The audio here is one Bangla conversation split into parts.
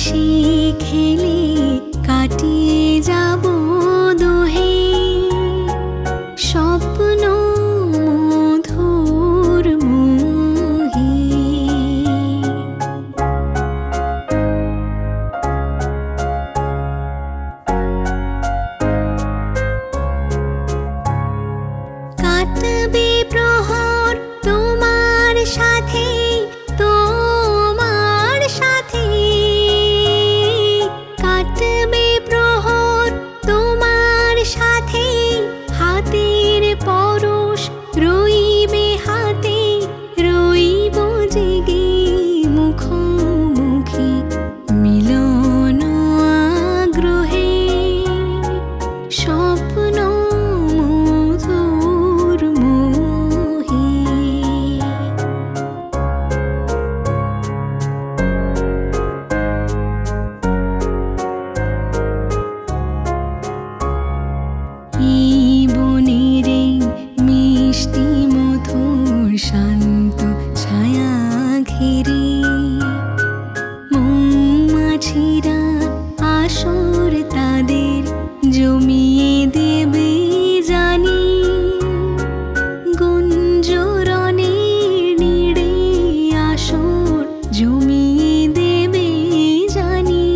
হেসে খেলে কাটিয়ে যাব দোহে স্বপ্ন মধুর মোহে। কাটবে প্রহর তোমার সাথে, তোমার সাথে কাটবে প্রহর তোমার সাথে। হাতের পরশ রইবে হাতে, রইব জেগে মুখোমুখি মিলন আগ্রহে স্বপ্ন মধুর মোহে। এই বনের এই মিষ্টি মধুর শান্ত ছায়া ঘিরে মৌমাছিরা আসর তাদের জমিয়ে দেবে জানি। গুঞ্জরণের নীড়ে আসর জমিয়ে দেবে জানি।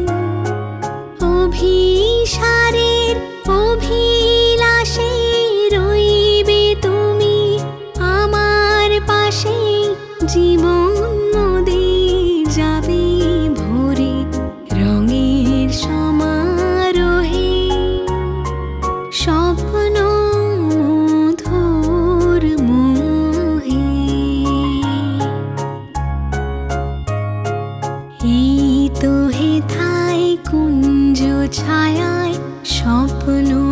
অভিসারের অভিলাষে রইবে তুমি আমার পাশে। জীবন মোদের যাবে ভরে রঙের সমারোহে স্বপ্ন মধুর মোহে। এই তো হেথায় কুঞ্জ ছায়ায় স্বপ্ন